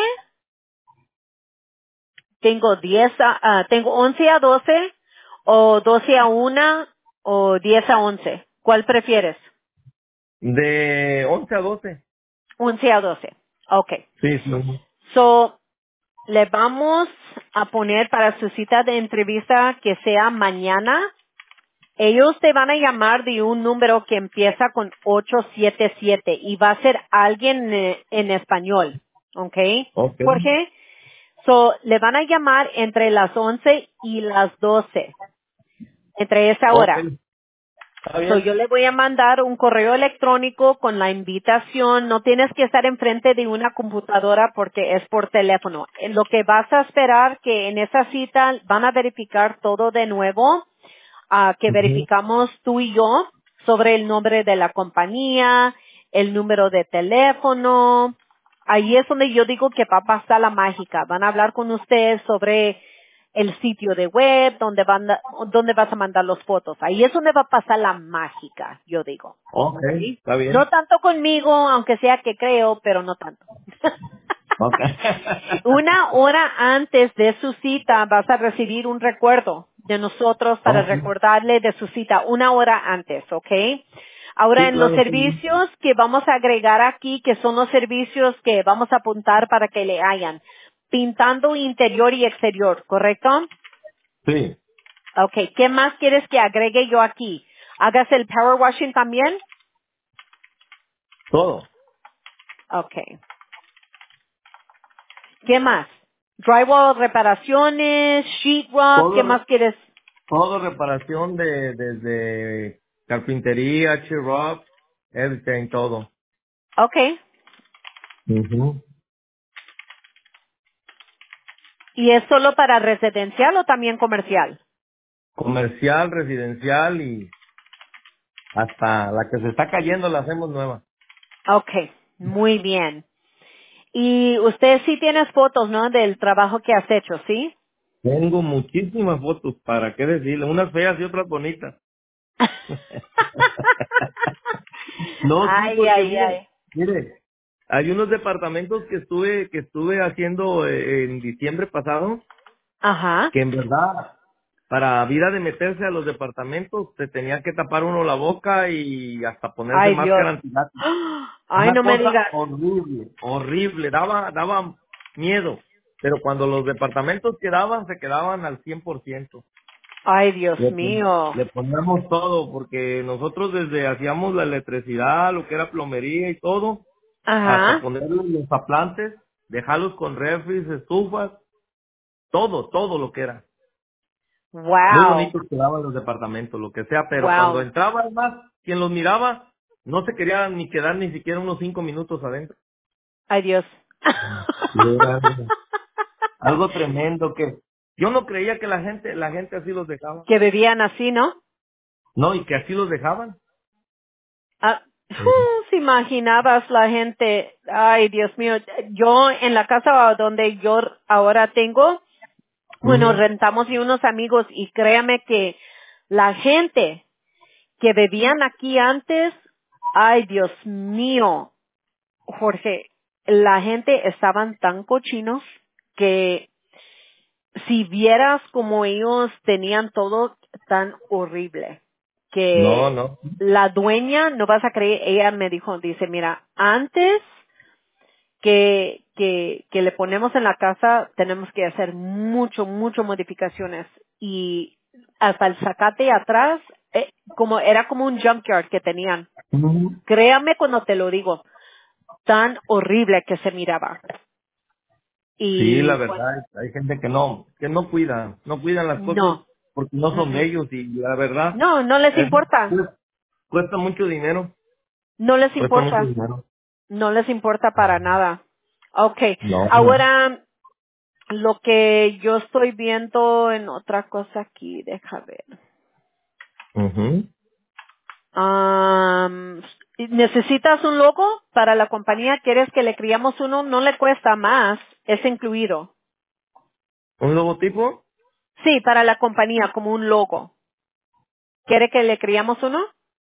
tengo diez a, ah, tengo once a doce, o doce a una, o diez a once. ¿Cuál prefieres? De once a doce. once a doce. Okay. Sí, sí. So, le vamos a poner para su cita de entrevista que sea mañana. Ellos te van a llamar de un número que empieza con ocho siete siete y va a ser alguien eh, en español. ¿Ok? Ok. Jorge. So, le van a llamar entre las once y las doce. Entre esa Ok. hora. Está So, bien. yo le voy a mandar un correo electrónico con la invitación. No tienes que estar enfrente de una computadora porque es por teléfono. En lo que vas a esperar que en esa cita van a verificar todo de nuevo, ah, que Ujú. verificamos tú y yo sobre el nombre de la compañía, el número de teléfono. Ahí es donde yo digo que va a pasar la mágica. Van a hablar con usted sobre el sitio de web, donde van, a- donde vas a mandar las fotos. Ahí es donde va a pasar la mágica, yo digo. Ok. ¿Ok? Está No bien. tanto conmigo, aunque sea que creo, pero no tanto. Okay. Una hora antes de su cita vas a recibir un recuerdo de nosotros para Okay. recordarle de su cita una hora antes, ¿ok? Ahora Sí, en los claro, sí. servicios que vamos a agregar aquí, que son los servicios que vamos a apuntar para que le hayan. Pintando interior y exterior, ¿correcto? Sí, Ok, ¿qué más quieres que agregue yo aquí? ¿Hagas el power washing también? todo. Ok. ¿Qué más? Drywall reparaciones, sheetrock, ¿qué Todo, más quieres? todo reparación de, desde carpintería, chirrup, everything, todo. Ok. Ujú. ¿Y es solo para residencial o también comercial? Comercial, residencial y hasta la que se está cayendo la hacemos nueva. Ok, muy bien. Y usted sí tienes fotos, ¿no? Del trabajo que has hecho, ¿sí? Tengo muchísimas fotos, ¿para qué decirle? Unas feas y otras bonitas. No, sí, Ay, porque ay, mire, ay. mire, hay unos departamentos que estuve que estuve haciendo eh, en diciembre pasado, Ajá. que en verdad, para vida de meterse a los departamentos, se tenía que tapar uno la boca y hasta ponerse Ay, Dios. máscara antigástrica. Ay, Una no me cosa digas. horrible, horrible, daba, daba miedo. Pero cuando los departamentos quedaban, se quedaban al cien por ciento. Ay, Dios Le, pon- mío. le poníamos todo, porque nosotros desde hacíamos la electricidad, lo que era plomería y todo, hasta Ajá. ponerle los aplantes, dejarlos con refris, estufas, todo, todo lo que era. Muy Wow. bonitos quedaban los departamentos, lo que sea, pero cuando Wow. entraba además, quien los miraba, no se quería ni quedar ni siquiera unos cinco minutos adentro. Ay, Dios. Y era algo tremendo que yo no creía que la gente, la gente así los dejaba. Que vivían así, ¿no? No, y que así los dejaban. Ah, Ujú. uh, ¿se imaginabas la gente? Ay, Dios mío. Yo en la casa donde yo ahora tengo, bueno, Ujú. rentamos y unos amigos y créame que la gente que vivían aquí antes, ay, Dios mío, Jorge, la gente estaban tan cochinos que si vieras como ellos tenían todo tan horrible, No, que no. la dueña, no vas a creer, ella me dijo, dice, mira, antes que, que, que le ponemos en la casa, tenemos que hacer mucho, mucho modificaciones. Y hasta el zacate atrás, eh, como, era como un junkyard que tenían. Ujú. Créame cuando te lo digo, tan horrible que se miraba. Sí, la Y pues, verdad, hay gente que no, que no cuida, no cuidan las cosas no. porque no son de Mm-mm. ellos y la verdad, No, no les es, importa. pues, cuesta mucho dinero, No les cuesta mucho importa. dinero. No les importa para nada. Okay. No, no. Ahora, lo que yo estoy viendo en otra cosa aquí, deja ver. Ujú. Am, ¿necesitas un logo para la compañía? ¿Quieres que le criamos uno? No le cuesta más, es incluido. ¿Un logotipo? Sí, para la compañía, como un logo. ¿Quiere que le criamos uno?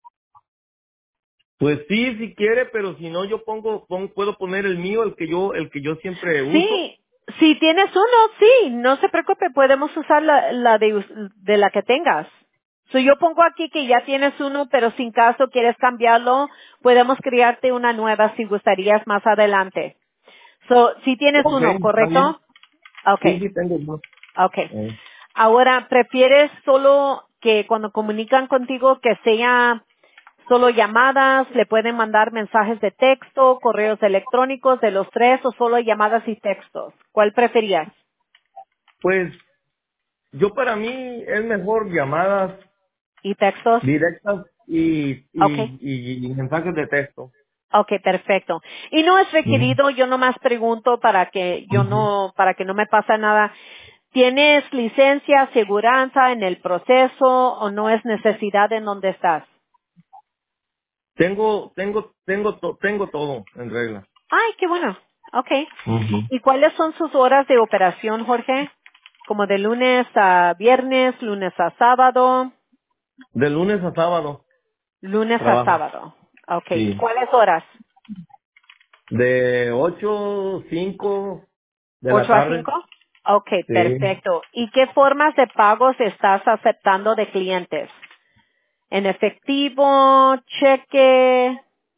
Pues sí, si quiere, pero si no, yo pongo, pon- puedo poner el mío, el que yo, el que yo siempre uso. Sí, si tienes uno, sí, no se preocupe, podemos usar la, la de, us- de la que tengas. So, yo pongo aquí que ya tienes uno, pero sin caso quieres cambiarlo, podemos crearte una nueva si gustarías más adelante. So, si tienes Ok, uno, está bien. ¿correcto? Sí, Okay, sí, tengo uno. okay. Eh. Ahora, ¿prefieres solo que cuando comunican contigo que sea solo llamadas, le pueden mandar mensajes de texto, correos electrónicos de los tres o solo llamadas y textos? ¿Cuál preferías? Pues, yo para mí es mejor llamadas ¿Y textos? directas y, Okay. y, y mensajes de texto. Okay, perfecto. Y no es Ujú. requerido, yo nomás pregunto para que yo Ujú. no, para que no me pase nada. ¿Tienes licencia, aseguranza en el proceso o no es necesidad en donde estás? Tengo, tengo, tengo, to- tengo todo en regla. Ay, qué bueno. Okay. Ujú. ¿Y cuáles son sus horas de operación, Jorge? Como de lunes a viernes, lunes a sábado, De lunes a sábado lunes a trabajo. sábado. Okay. ¿Y Sí. cuáles horas? De ocho, cinco de la ¿Ocho a tarde. cinco? Ok, Sí. perfecto. ¿Y qué formas de pagos estás aceptando de clientes? ¿En efectivo, cheque?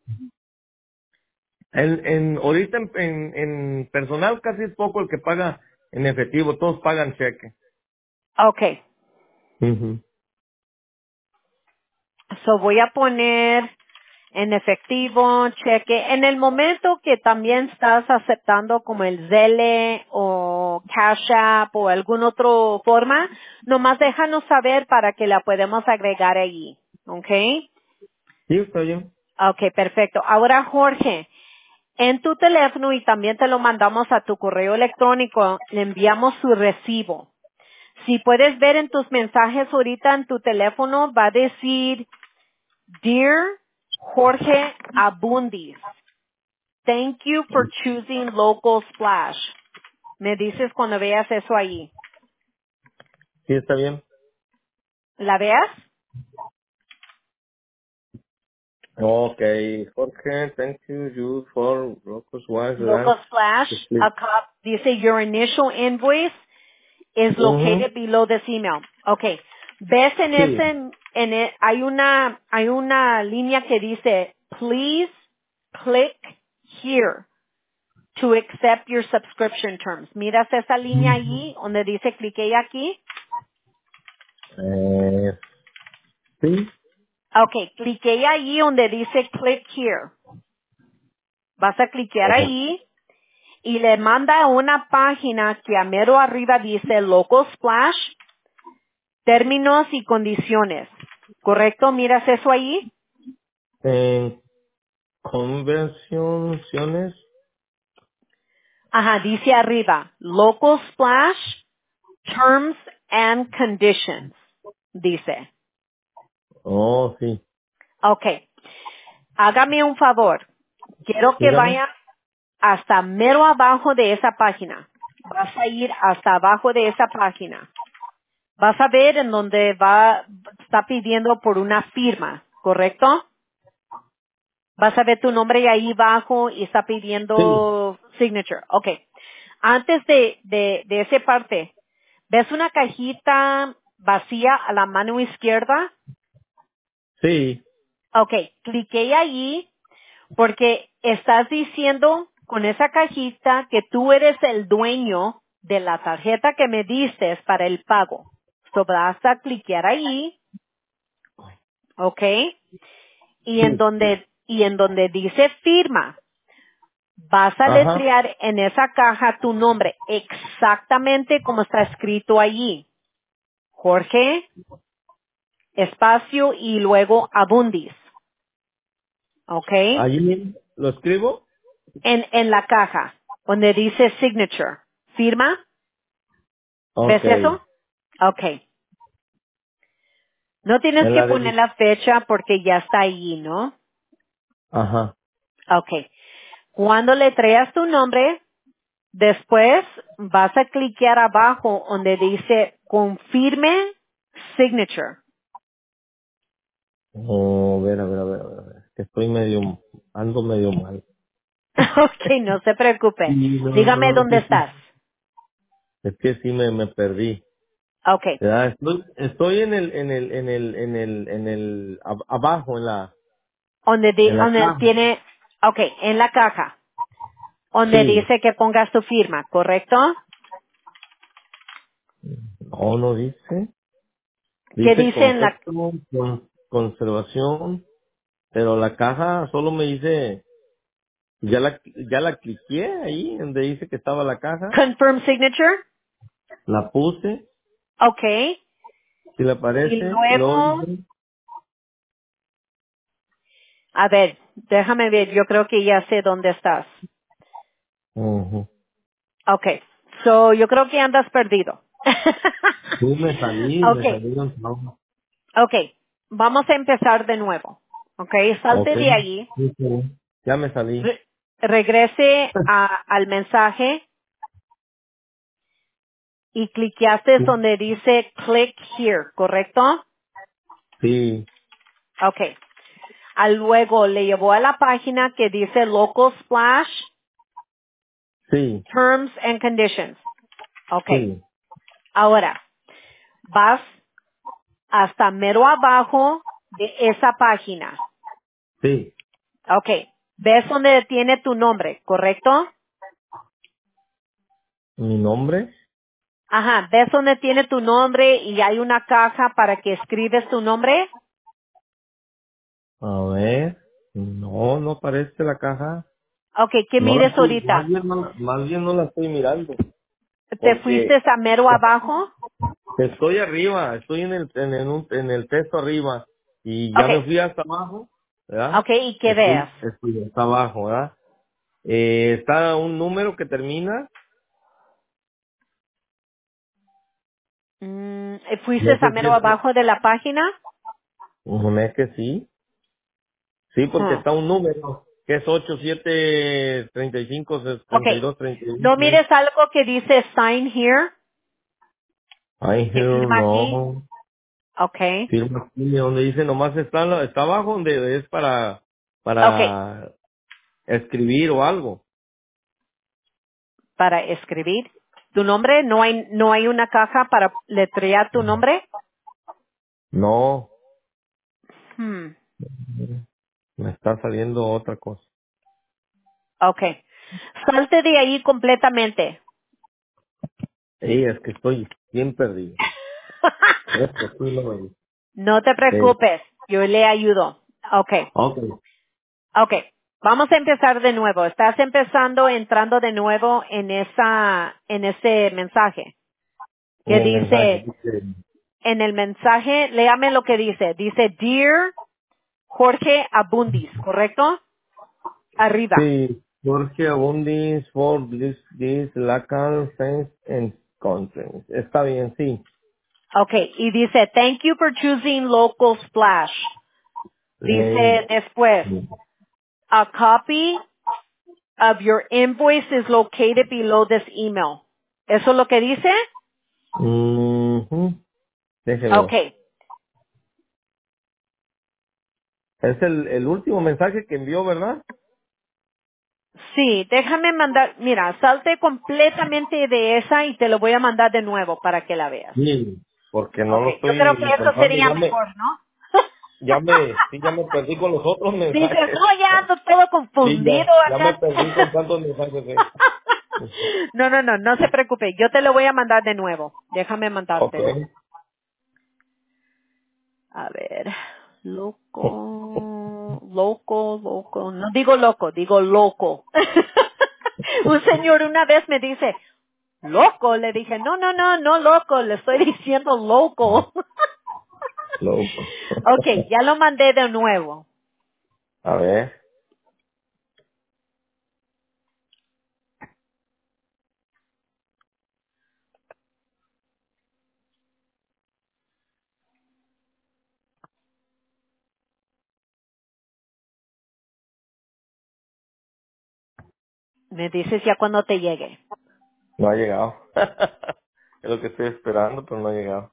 En, en, ahorita en, en, en personal casi es poco el que paga en efectivo, todos pagan cheque. Ok, Ujú. so voy a poner en efectivo, cheque. En el momento que también estás aceptando como el Zelle o Cash App o alguna otra forma, nomás déjanos saber para que la podamos agregar allí. ¿Ok? Sí, está bien. Ok, perfecto. Ahora, Jorge, en tu teléfono y también te lo mandamos a tu correo electrónico, le enviamos su recibo. Si puedes ver en tus mensajes ahorita en tu teléfono, va a decir, Dear Jorge Abundis, thank you for choosing Local Splash. Me dices cuando veas eso ahí. Sí, está bien. ¿La veas? Okay, Jorge, thank you, you for Locos Wise Land. Local Splash, a cop, dice your initial invoice is Ujú. located below this email. Okay. ¿Ves en Sí. ese, en e- hay una, hay una línea que dice, please click here to accept your subscription terms. ¿Miras esa línea allí donde dice clique aquí? Eh, sí. Okay, clique allí donde dice click here. Vas a cliquear Ojo. ahí y le manda a una página que a mero arriba dice Local Splash, términos y condiciones. ¿Correcto? ¿Miras eso ahí? En conversiones. Ajá, dice arriba, Local Splash, Terms and Conditions. Dice. Oh, sí. Okay. Hágame un favor. Quiero que Dígame. vaya hasta mero abajo de esa página. Vas a ir hasta abajo de esa página. Vas a ver en donde va, está pidiendo por una firma, ¿correcto? Vas a ver tu nombre ahí abajo y está Sí. pidiendo signature. Okay. Antes de, de, de esa parte, ¿ves una cajita vacía a la mano izquierda? Sí. Okay. Clique allí porque estás diciendo con esa cajita que tú eres el dueño de la tarjeta que me diste para el pago. So vas a cliquear ahí, ¿ok? Y en Sí. donde, y en donde dice firma, vas a Ajá. letrear en esa caja tu nombre exactamente como está escrito allí. Jorge, espacio y luego Abundis, ¿ok? Allí mismo. ¿Lo escribo? En, en la caja, donde dice signature. ¿Firma? ¿Ves Ok. eso? Ok. No tienes En que la poner de... la fecha porque ya está allí, ¿no? Ajá. Ok. Cuando letreas tu nombre, después vas a cliquear abajo donde dice confirme signature. Oh, a ver, a ver, a ver, a ver. a ver. Que estoy medio... Ando medio mal. Ok, no se preocupe. Sí, no, Dígame no, dónde sí, sí. estás. Es que sí me, me perdí. Ok. Ya, estoy, estoy en el, en el, en el, en el, en el, ab- abajo, en la, Donde, di- en la donde caja. tiene, ok, en la caja. Donde Sí. dice que pongas tu firma, ¿correcto? No, no dice. ¿Qué Dice dice en la, completo, con, conservación, pero la caja solo me dice, ya la, ya la cliqué ahí, donde dice que estaba la caja, confirm signature? la puse, Ok. si le Y aparece, y luego luego, dice, a ver, déjame ver, yo creo que ya sé dónde estás. ujú. Okay. So, yo creo que andas perdido. Sí, me salí, me Okay. salieron, no. Okay. Vamos a empezar de nuevo. Okay. Ok. Salte de allí. Sí, sí. Ya me salí. Re- regrese a- al mensaje y cliqueaste Sí. donde dice click here, ¿correcto? Sí. Okay. A luego le llevó a la página que dice Local Splash, Sí, Terms and Conditions. Okay. sí, Ahora, vas hasta mero abajo de esa página. sí. Okay. ¿Ves donde tiene tu nombre, correcto? ¿Mi nombre? Ajá. ¿Ves donde tiene tu nombre y hay una caja para que escribes tu nombre? A ver. No, no aparece la caja. Okay. ¿Qué No la mires estoy, más ahorita? bien no, la- más bien no la estoy mirando. ¿Te Porque fuiste a mero abajo? estoy arriba, estoy en el, en el, un- en el texto arriba. Y ya me Okay. fui hasta abajo, ¿verdad? Okay. ¿Y qué ves? Estoy, estoy hasta abajo, ¿verdad? Eh, está un número que termina. Mm, ¿Fuiste No a sé si mero es, abajo de la página? un es que sí. Sí, porque Hmm. está un número que es ocho siete treinta y cinco treinta y Okay. dos treinta y uno. ¿No ¿Sí? mires algo que dice sign here? Ay, ¿Que firma aquí? no. Okay. Firma aquí, donde dice nomás está, en la- está abajo donde es para, Okay. para escribir o algo. Para escribir tu nombre. ¿No hay, no hay una caja para letrear tu nombre? No, Hmm. me está saliendo otra cosa. Okay. Salte de ahí completamente. Sí, es que estoy bien perdido. Esto sí lo veo. No te Sí. preocupes. Yo le ayudo. Okay. Ok. Okay. Vamos a empezar de nuevo. Estás empezando, entrando de nuevo en esa, en ese mensaje. En Que el mensaje dice, dice, en el mensaje, léame lo que dice. Dice, Dear Jorge Abundis, ¿correcto? Arriba. sí, Jorge Abundis for this, this local sense and content. Está bien, sí. Okay. Y dice, thank you for choosing Local Splash. Eh, Dice después, a copy of your invoice is located below this email. ¿Eso es lo que dice? ujú, déjeme ver. Okay. Es el, el último mensaje que envió, ¿verdad? Sí, déjame mandar, mira, salte completamente de esa y te lo voy a mandar de nuevo para que la veas. Sí. Porque no lo Okay. Yo creo estoy que eso encontrando. sería Ya me, mejor, ¿no? ya me, sí, ya me perdí con los otros Dices, mensajes. no, ya ando todo Sí, confundido ya, ya me acá. perdí con tantos mensajes. Eh. No, no, no, no se preocupe. Yo te lo voy a mandar de nuevo. Déjame Ok. mandártelo. A ver. Loco, loco, loco. No digo loco, digo loco. Un señor una vez me dice, loco. Le dije, no, no, no, no loco. Le estoy diciendo loco. Loco. Ok, ya lo mandé de nuevo. A ver. Me dices ya cuando te llegue. No ha llegado. Es lo que estoy esperando, pero no ha llegado.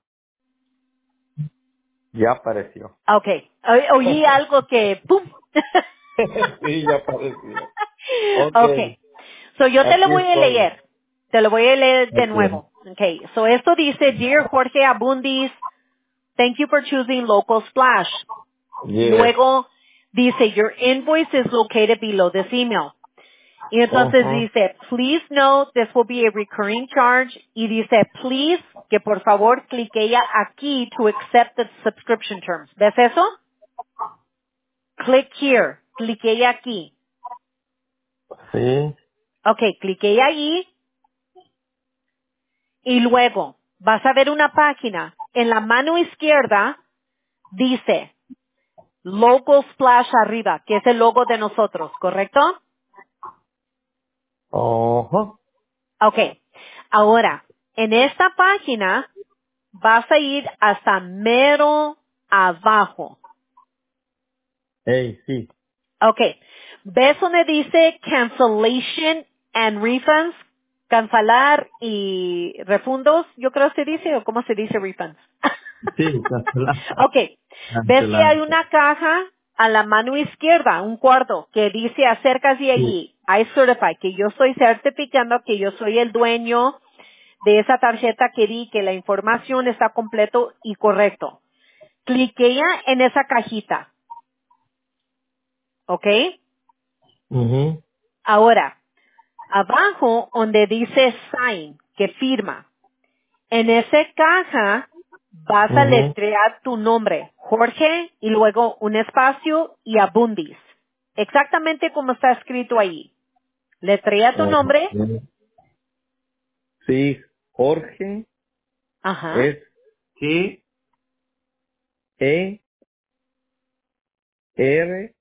Ya apareció. Ok, o- oí algo que, ¡pum! Sí, ya apareció. Ok. Okay. So yo te lo Aquí voy a estoy. leer. Te lo voy a leer de Ok. nuevo. Okay. So esto dice, Dear Jorge Abundis, thank you for choosing Local Splash. Yes. Luego dice, your invoice is located below this email. Y entonces Ajá. dice, please note this will be a recurring charge. Y dice, please, que por favor clique ya aquí to accept the subscription terms. ¿Ves eso? Click here. Clique ya aquí. Sí. Okay, clique ya ahí. Y luego vas a ver una página. En la mano izquierda dice Local Splash arriba, que es el logo de nosotros, ¿correcto? Ajá. Ok. Ahora, en esta página vas a ir hasta mero abajo. Hey, sí. Ok. ¿Ves donde dice Cancellation and Refunds? Cancelar y refundos, yo creo que se dice, o cómo se dice refunds. Sí, cancelar. Ok. ¿Ves que hay Cancelar. una caja? a la mano izquierda, un cuarto que dice acerca de allí, I certify, que yo estoy certificando que yo soy el dueño de esa tarjeta que di, que la información está completo y correcto. Cliquea en esa cajita, ¿ok? Ujú, Ahora, abajo donde dice sign, que firma, en esa caja vas a ujú. letrear tu nombre, Jorge, y luego un espacio y Abundis. Exactamente como está escrito ahí. Letrea tu Ok. nombre. Sí, Jorge Ajá. es G, E, R,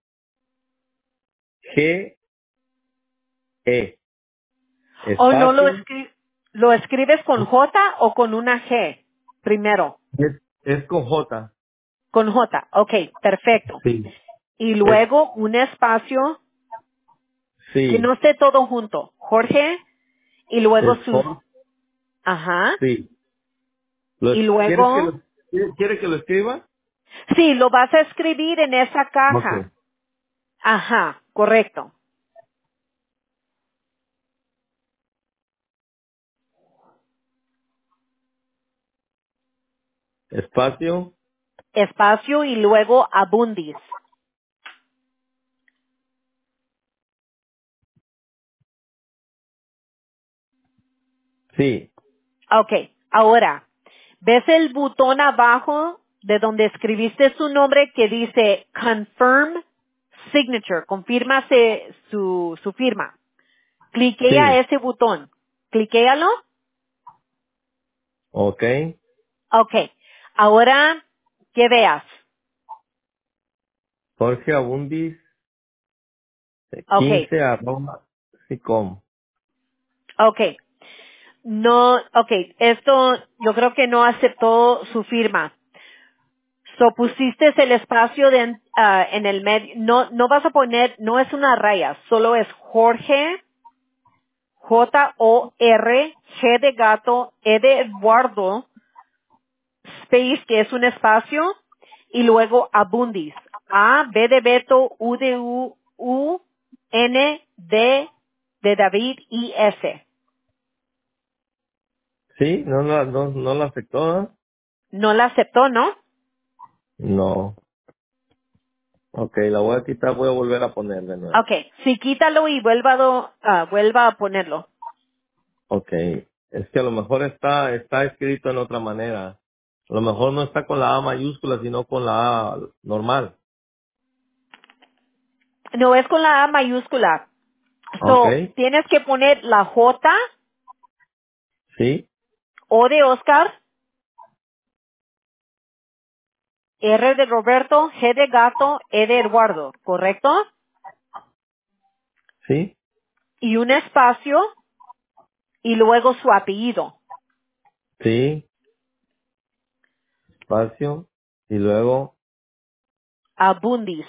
G, E. O no lo, Espacio. escri- lo escribes con J o con una G. Primero. Es, es con J. Con J. Ok, perfecto. Sí. Y Es, luego un espacio que sí. no esté todo junto. Jorge y luego Es sus, Jorge. ajá. Sí. Lo Y es- ¿Quieres que luego, lo, quiere quiere que lo escriba? sí, lo vas a escribir en esa Ok. caja. Ajá, correcto. Espacio. Espacio y luego Abundis. Sí. Ok, ahora, ¿ves el botón abajo de donde escribiste su nombre que dice Confirm Signature? Confírmase su, su firma. Cliquea Sí. ese botón. Cliquéalo. Ok. Ok. Ahora, que veas. Jorge Abundis, Ok. quince arroba sicom. Ok. No, ok. Esto yo creo que no aceptó su firma. So pusiste el espacio de, ah, en el medio. No, no vas a poner, no es una raya, solo es Jorge, J O R, G de gato, E de Eduardo, space, que es un espacio, y luego Abundis. A, B de Beto, U de U, U, N, D de David, I, S. Sí, no la, no, no la afectó, ¿no? No la aceptó, ¿no? No. Ok, la voy a quitar, voy a volver a poner de nuevo. Okay, sí, quítalo y vuelva, a do- ah, vuelva a ponerlo. Ok. Es que a lo mejor está, está escrito en otra manera. A lo mejor no está con la A mayúscula, sino con la A normal. No es con la A mayúscula. Ok. So, tienes que poner la J, Sí, O de Oscar, R de Roberto, G de gato, E de Eduardo, ¿correcto? sí, Y un espacio y luego su apellido. sí. Espacio. Y luego, Abundis.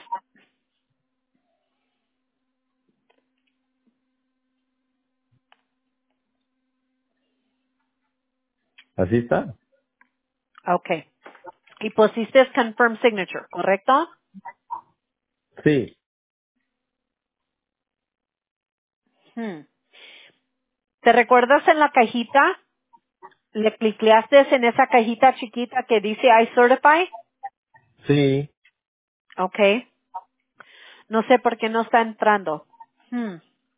así está. Okay. Y pusiste confirm signature, ¿correcto? Sí, Hmm. ¿Te recuerdas en la cajita? ¿Le cliqueaste en esa cajita chiquita que dice I certify? sí. Okay. No sé por qué no está entrando. Hmm.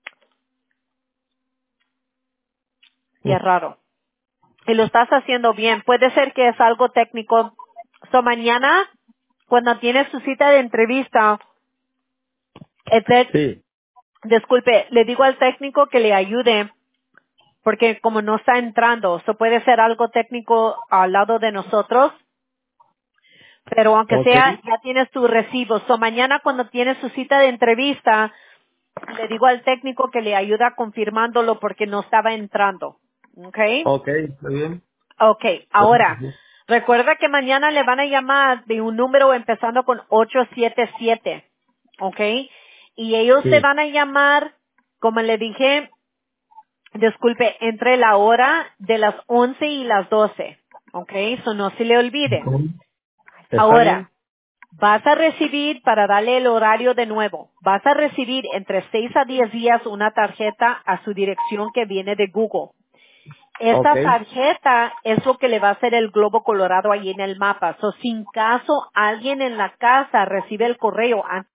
Qué raro. Y lo estás haciendo bien. Puede ser que es algo técnico. So mañana, cuando tienes su cita de entrevista, el te- Sí. disculpe, le digo al técnico que le ayude, porque como no está entrando, eso puede ser algo técnico al lado de nosotros, pero aunque Ok. sea, ya tienes tu recibo. So mañana cuando tienes su cita de entrevista, le digo al técnico que le ayuda confirmándolo porque no estaba entrando. ¿Ok? Ok, está bien. Okay, ahora, recuerda que mañana le van a llamar de un número empezando con ocho siete siete, okay, y ellos se Sí. van a llamar, como le dije, disculpe, entre la hora de las once y las doce, okay, eso no se le olvide. Ujú. ¿Está Ahora, bien? Vas a recibir, para darle el horario de nuevo, vas a recibir entre seis a diez días una tarjeta a su dirección que viene de Google. Esta Ok. tarjeta es lo que le va a hacer el globo colorado ahí en el mapa. So, sin caso alguien en la casa recibe el correo antes